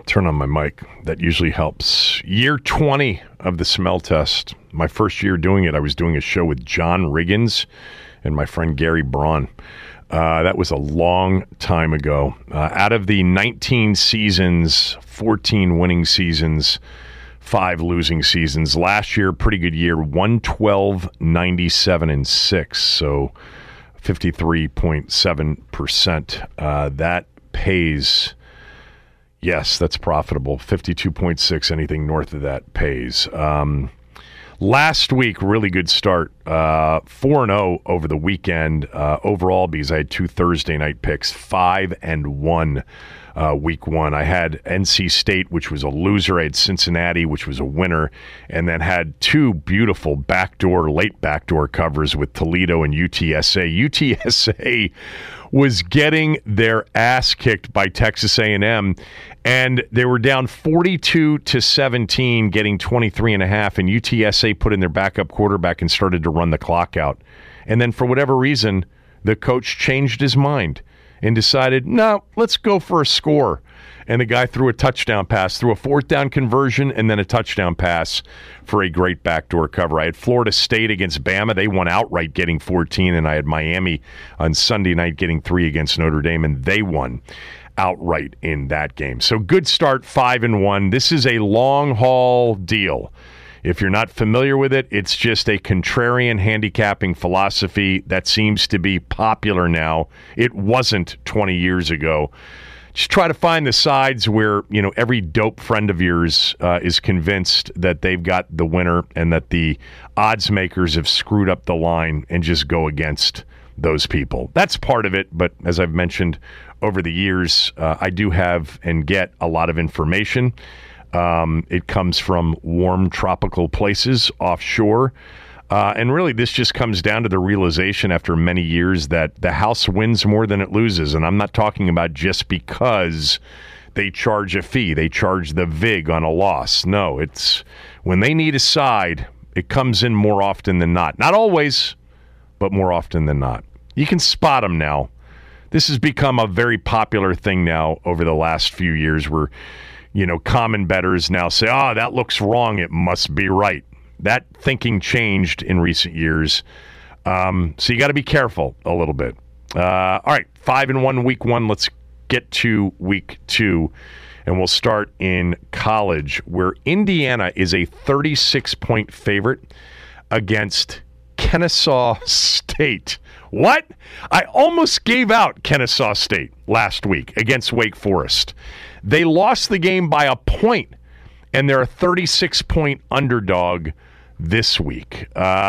turn on my mic. That usually helps. Year 20 of the smell test. My first year doing it, I was doing a show with John Riggins and my friend Gary Braun. That was a long time ago. Out of the 19 seasons, 14 winning seasons, 5 losing seasons. Last year, pretty good year, 112, 97, and 6. So 53.7%. That pays... Yes, that's profitable. 52.6, anything north of that pays. Last week, really good start. 4-0 over the weekend overall because I had 2 Thursday night picks, 5-1 week 1. I had NC State, which was a loser. I had Cincinnati, which was a winner, and then had 2 beautiful late backdoor covers with Toledo and UTSA. UTSA was getting their ass kicked by Texas A&M, and they were down 42-17, getting 23.5, and UTSA put in their backup quarterback and started to run the clock out. And then for whatever reason, the coach changed his mind and decided, no, let's go for a score. And the guy threw a touchdown pass, threw a 4th down conversion, and then a touchdown pass for a great backdoor cover. I had Florida State against Bama. They won outright, getting 14, and I had Miami on Sunday night getting 3 against Notre Dame, and they won outright in that game. So good start, 5-1. This is a long-haul deal. If you're not familiar with it, it's just a contrarian handicapping philosophy that seems to be popular now. It wasn't 20 years ago. Just try to find the sides where, every dope friend of yours is convinced that they've got the winner and that the odds makers have screwed up the line, and just go against those people. That's part of it, but as I've mentioned over the years, I do have and get a lot of information. It comes from warm tropical places offshore. And really, this just comes down to the realization after many years that the house wins more than it loses. And I'm not talking about just because they charge a fee. They charge the VIG on a loss. No, it's when they need a side, it comes in more often than not. Not always, but more often than not. You can spot them now. This has become a very popular thing now over the last few years where, common bettors now say, that looks wrong. It must be right. That thinking changed in recent years. So you got to be careful a little bit. All right, 5-1 week 1. Let's get to week 2. And we'll start in college, where Indiana is a 36-point favorite against Kennesaw State. What? I almost gave out Kennesaw State last week against Wake Forest. They lost the game by a point, and they're a 36-point underdog this week.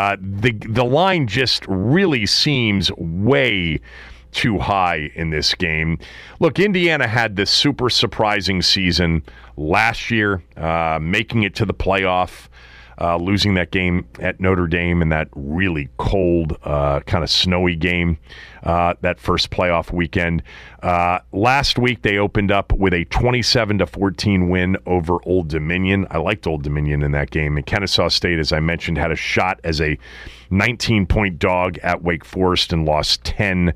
The line just really seems way too high in this game. Look, Indiana had this super surprising season last year, making it to the playoff, losing that game at Notre Dame in that really cold, kind of snowy game, that first playoff weekend. Last week, they opened up with a 27-14 win over Old Dominion. I liked Old Dominion in that game. And Kennesaw State, as I mentioned, had a shot as a 19-point dog at Wake Forest and lost 10-9.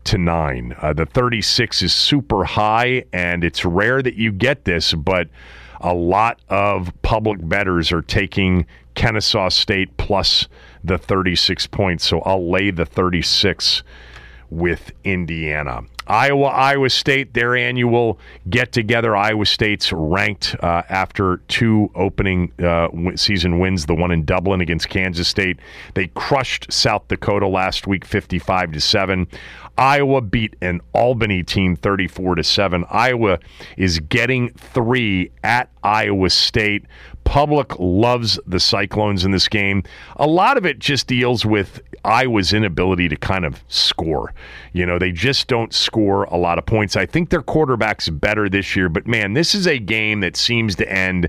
The 36 is super high, and it's rare that you get this, but a lot of public bettors are taking Kennesaw State plus the 36 points, so I'll lay the 36 with Indiana. Iowa State, their annual get-together. Iowa State's ranked after 2 opening season wins, the one in Dublin against Kansas State. They crushed South Dakota last week, 55-7. Iowa beat an Albany team 34-7. Iowa is getting 3 at Iowa State. Public loves the Cyclones in this game. A lot of it just deals with Iowa's inability to kind of score. They just don't score a lot of points. I think their quarterback's better this year, but man, this is a game that seems to end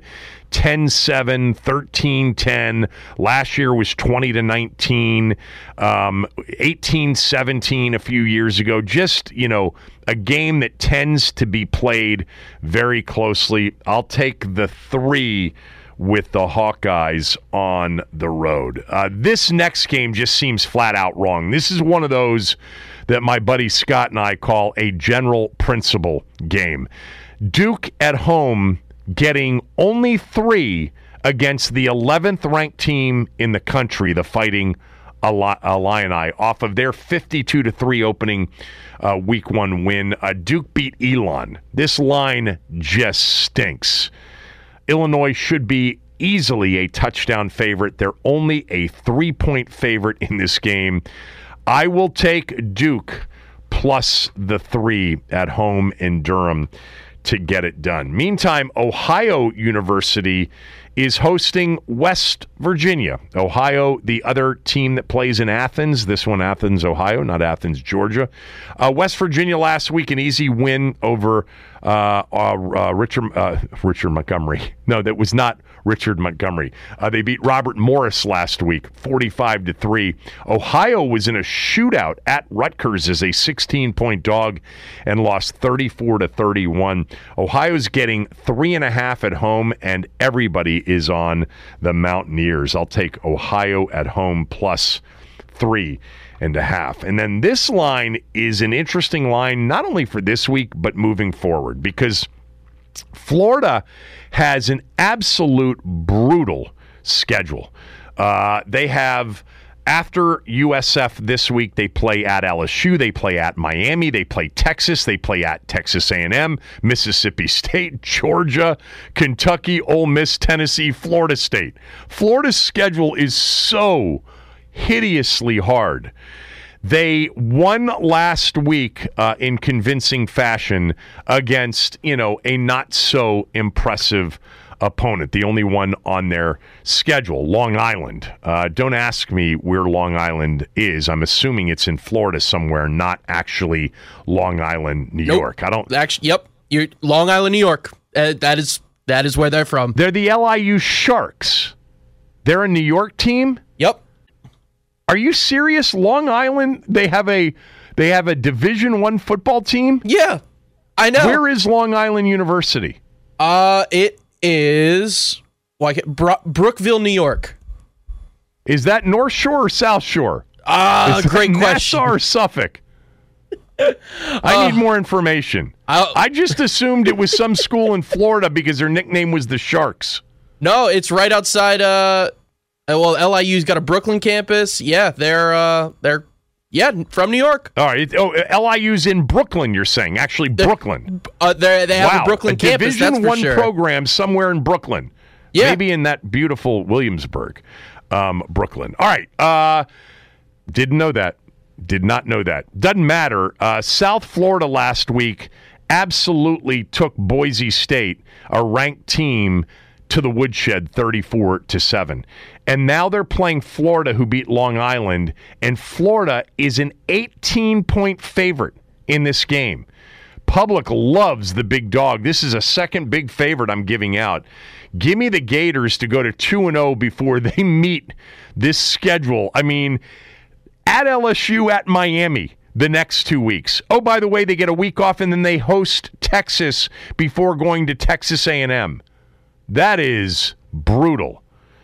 10-7, 13-10. Last year was 20-19, 18-17 a few years ago. Just, a game that tends to be played very closely. I'll take the 3 with the Hawkeyes on the road. This next game just seems flat out wrong. This is one of those that my buddy Scott and I call a general principle game. Duke at home getting only 3 against the 11th ranked team in the country, the Fighting Illini, off of their 52-3 opening week 1 win. Duke beat Elon. This line just stinks. Illinois should be easily a touchdown favorite. They're only a 3-point favorite in this game. I will take Duke plus the 3 at home in Durham to get it done. Meantime, Ohio University is hosting West Virginia. Ohio, the other team that plays in Athens. This one, Athens, Ohio, not Athens, Georgia. West Virginia last week, an easy win over Richard Montgomery. No, that was not Richard Montgomery. They beat Robert Morris last week, 45-3. Ohio was in a shootout at Rutgers as a 16-point dog and lost 34-31. Ohio's getting 3.5 at home, and everybody is on the Mountaineers. I'll take Ohio at home plus 3.5. And then this line is an interesting line, not only for this week, but moving forward, because Florida has an absolute brutal schedule. They have, after USF this week, they play at LSU, they play at Miami, they play Texas, they play at Texas A&M, Mississippi State, Georgia, Kentucky, Ole Miss, Tennessee, Florida State. Florida's schedule is so hideously hard. They won last week in convincing fashion against, a not so impressive opponent, the only one on their schedule, Long Island. Don't ask me where Long Island is. I'm assuming it's in Florida somewhere, not actually Long Island, New York. I don't actually. Yep, you're Long Island, New York. That is where they're from. They're the LIU Sharks. They're a New York team? Yep. Are you serious? Long Island, they have a Division I football team? Yeah, I know. Where is Long Island University? It is Brookville, New York. Is that North Shore or South Shore? Great question. Nassau or Suffolk? I need more information. I just assumed it was some school in Florida because their nickname was the Sharks. No, it's right outside. LIU's got a Brooklyn campus. Yeah, they're from New York. All right. LIU's in Brooklyn, you're saying. Actually, Brooklyn. They have a Brooklyn campus, that's for sure. Division I program somewhere in Brooklyn. Yeah. Maybe in that beautiful Williamsburg, Brooklyn. All right. Didn't know that. Did not know that. Doesn't matter. South Florida last week absolutely took Boise State, a ranked team, to the woodshed 34-7. And now they're playing Florida, who beat Long Island, and Florida is an 18-point favorite in this game. Public loves the big dog. This is a second big favorite I'm giving out. Give me the Gators to go to 2-0 before they meet this schedule. I mean, at LSU, at Miami the next 2 weeks. Oh, by the way, they get a week off, and then they host Texas before going to Texas A&M. That is brutal.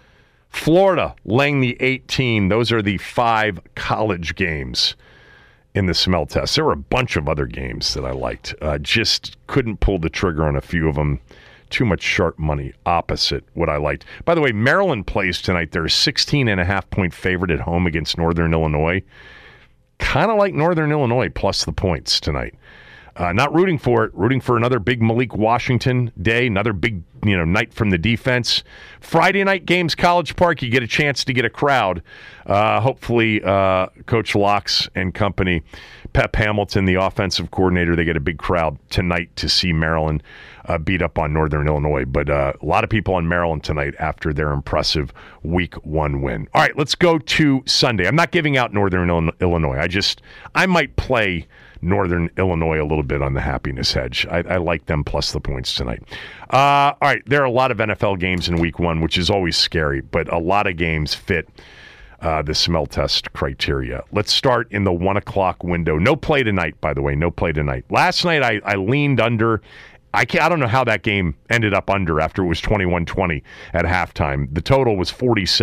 Florida laying the 18. Those are the 5 college games in the smell test. There were a bunch of other games that I liked. Just couldn't pull the trigger on a few of them. Too much sharp money opposite what I liked. By the way, Maryland plays tonight. They're a 16.5-point favorite at home against Northern Illinois. Kind of like Northern Illinois plus the points tonight. Not rooting for it. Rooting for another big Malik Washington day, another big night from the defense. Friday night games, College Park, you get a chance to get a crowd. Hopefully, Coach Locks and company, Pep Hamilton, the offensive coordinator, they get a big crowd tonight to see Maryland beat up on Northern Illinois. But a lot of people on Maryland tonight after their impressive Week 1 win. All right, let's go to Sunday. I'm not giving out Northern Illinois. I might play Northern Illinois a little bit on the happiness hedge. I like them plus the points tonight. All right, there are a lot of NFL games in Week 1, which is always scary, but a lot of games fit the smell test criteria. Let's start in the 1 o'clock window. No play tonight, by the way. No play tonight. Last night I leaned under I don't know how that game ended up under after it was 21-20 at halftime. The total was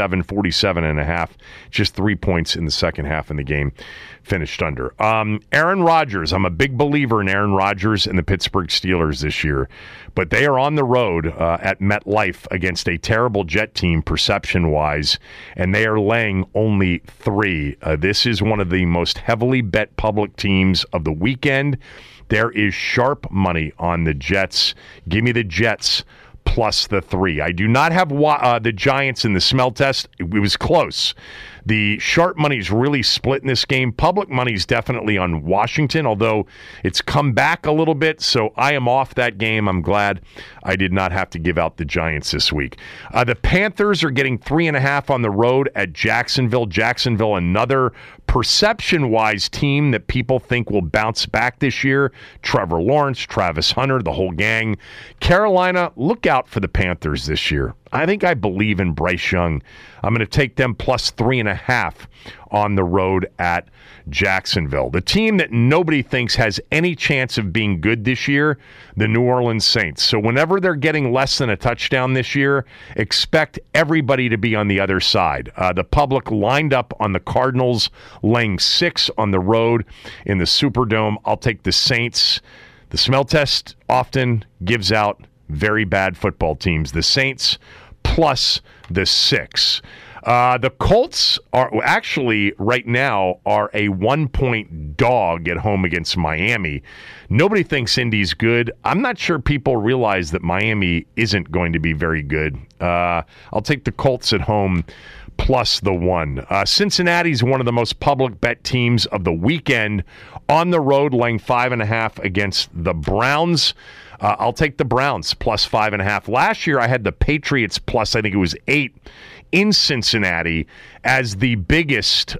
47 and a half, just 3 points in the second half, and the game finished under. Aaron Rodgers, I'm a big believer in Aaron Rodgers and the Pittsburgh Steelers this year, but they are on the road at MetLife against a terrible Jet team perception-wise, and they are laying only 3. This is one of the most heavily bet public teams of the weekend. There is sharp money on the Jets. Give me the Jets plus the 3. I do not have the Giants in the smell test. It was close. The sharp money is really split in this game. Public money is definitely on Washington, although it's come back a little bit, so I am off that game. I'm glad I did not have to give out the Giants this week. The Panthers are getting 3.5 on the road at Jacksonville. Jacksonville, another perception-wise team that people think will bounce back this year. Trevor Lawrence, Travis Hunter, the whole gang. Carolina, look out for the Panthers this year. I think I believe in Bryce Young. I'm going to take them plus 3.5 on the road at Jacksonville. The team that nobody thinks has any chance of being good this year, the New Orleans Saints. So whenever they're getting less than a touchdown this year, expect everybody to be on the other side. The public lined up on the Cardinals, laying 6 on the road in the Superdome. I'll take the Saints. The smell test often gives out very bad football teams. The Saints plus the 6. The Colts are actually right now are a 1-point dog at home against Miami. Nobody thinks Indy's good. I'm not sure people realize that Miami isn't going to be very good. I'll take the Colts at home plus the 1. Cincinnati's one of the most public bet teams of the weekend on the road, laying 5.5 against the Browns. I'll take the Browns plus 5.5. Last year, I had the Patriots plus, I think it was 8 in Cincinnati as the biggest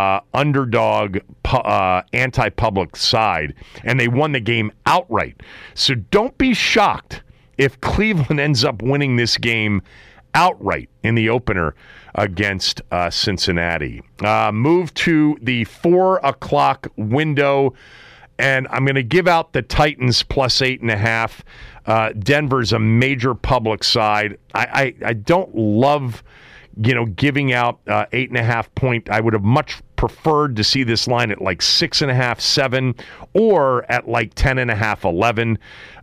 underdog anti-public side, and they won the game outright. So don't be shocked if Cleveland ends up winning this game outright in the opener against Cincinnati. Move to the 4 o'clock window, and I'm going to give out the Titans plus 8.5. Denver's a major public side. I don't love, giving out 8.5 point. I would have much preferred to see this line at like 6.5, 7, or at like 10.5, 11.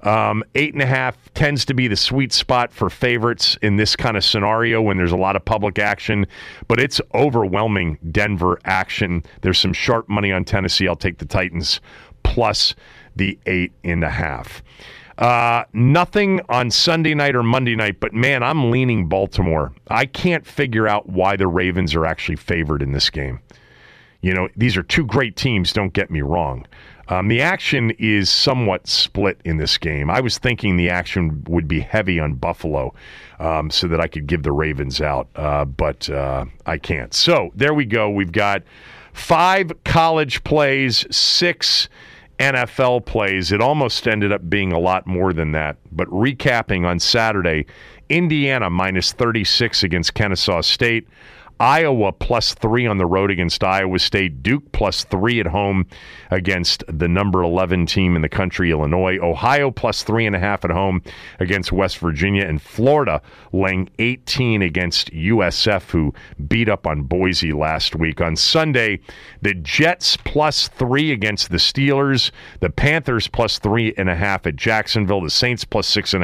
8.5 tends to be the sweet spot for favorites in this kind of scenario when there's a lot of public action, but it's overwhelming Denver action. There's some sharp money on Tennessee. I'll take the Titans plus the 8.5. Nothing on Sunday night or Monday night, but man, I'm leaning Baltimore. I can't figure out why the Ravens are actually favored in this game. These are two great teams, don't get me wrong. The action is somewhat split in this game. I was thinking the action would be heavy on Buffalo so that I could give the Ravens out, but I can't. So there we go. We've got 5 college plays, 6 NFL plays. It almost ended up being a lot more than that. But recapping on Saturday, Indiana minus 36 against Kennesaw State. Iowa plus 3 on the road against Iowa State. Duke plus 3 at home against the number 11 team in the country, Illinois. Ohio plus 3.5 at home against West Virginia. And Florida laying 18 against USF, who beat up on Boise last week. On Sunday, the Jets plus 3 against the Steelers. The Panthers plus 3.5 at Jacksonville. The Saints plus 6,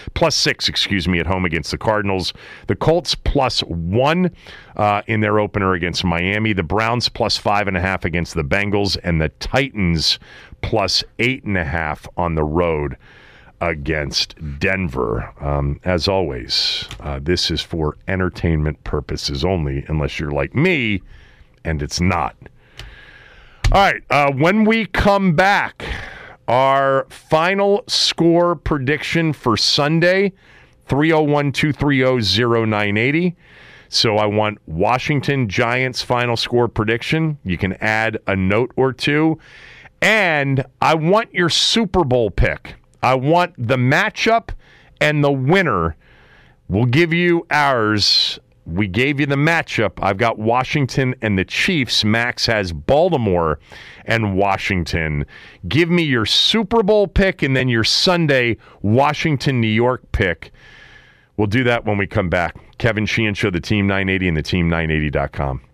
at home against the Cardinals. The Colts plus 1 in their opener against Miami. The Browns plus 5.5 against the Bengals, and the Titans plus 8.5 on the road against Denver. As always, this is for entertainment purposes only, unless you're like me, and it's not. All right, when we come back, our final score prediction for Sunday, 301-230-0980. So I want Washington Giants final score prediction. You can add a note or two. And I want your Super Bowl pick. I want the matchup and the winner. We'll give you ours We gave you the matchup. I've got Washington and the Chiefs. Max has Baltimore and Washington. Give me your Super Bowl pick and then your Sunday Washington, New York pick. We'll do that when we come back. Kevin Sheehan Show, the Team 980 and the Team980.com.